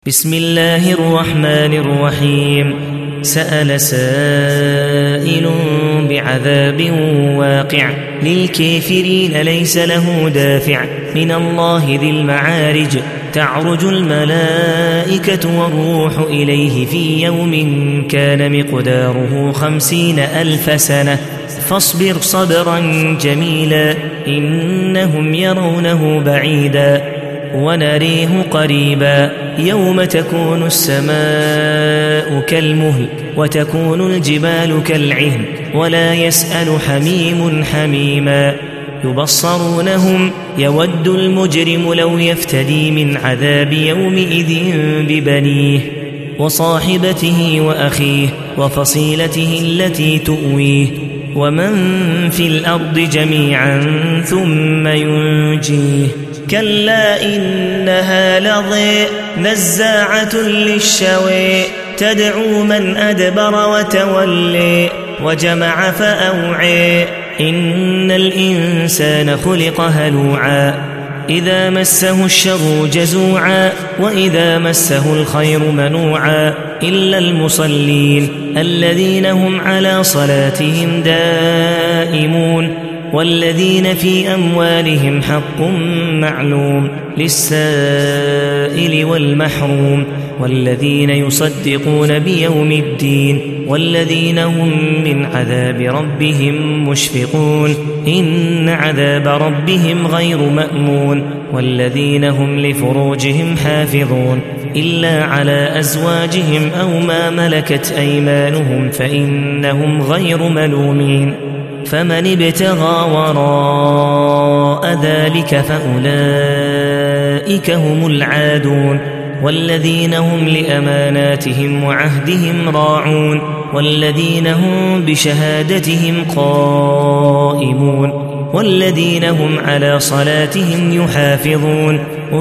بسم الله الرحمن الرحيم. سأل سائل بعذاب واقع للكافرين ليس له دافع من الله ذي المعارج. تعرج الملائكة والروح إليه في يوم كان مقداره 50,000 سنة فاصبر صبرا جميلا إنهم يرونه بعيدا ونريه قريبا. يوم تكون السماء كالمهل وتكون الجبال كالعهن ولا يسأل حميم حميما. يبصرونهم يود المجرم لو يفتدي من عذاب يومئذ ببنيه وصاحبته وأخيه وفصيلته التي تؤويه ومن في الأرض جميعا ثم ينجيه. كلا إنها لظى نزاعة للشوى تدعو من أدبر وتولي وجمع فأوعى. إن الإنسان خلق هلوعا إذا مسه الشر جزوعا وإذا مسه الخير منوعا إلا المصلين الذين هم على صلاتهم دائمون والذين في أموالهم حق معلوم للسائل والمحروم والذين يصدقون بيوم الدين والذين هم من عذاب ربهم مشفقون. إن عذاب ربهم غير مأمون. والذين هم لفروجهم حافظون إلا على أزواجهم أو ما ملكت أيمانهم فإنهم غير ملومين. فمن ابتغى وراء ذلك فأولئك هم العادون. والذين هم لأماناتهم وعهدهم راعون والذين هم بشهادتهم قائمون والذين هم على صلاتهم يحافظون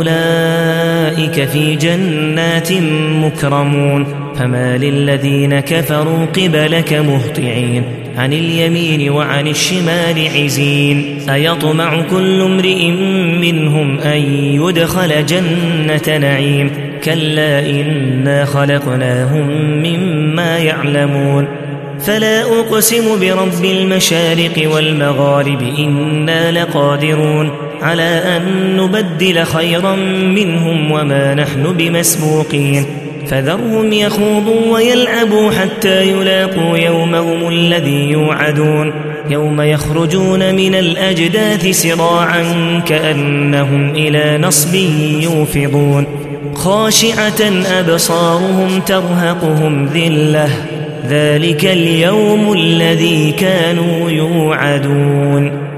أولئك في جنات مكرمون. فما للذين كفروا قبلك مهطعين عن اليمين وعن الشمال عزين. أيطمع كل امرئ منهم أن يدخل جنة نعيم كلا إنا خلقناهم مما يعلمون. فلا أقسم برب المشارق والمغارب إنا لقادرون على أن نبدل خيرا منهم وما نحن بمسبوقين. فذرهم يخوضوا ويلعبوا حتى يلاقوا يومهم الذي يوعدون يوم يخرجون من الأجداث سراعا كأنهم إلى نصب يوفضون خاشعة أبصارهم ترهقهم ذلة ذلك اليوم الذي كانوا يوعدون.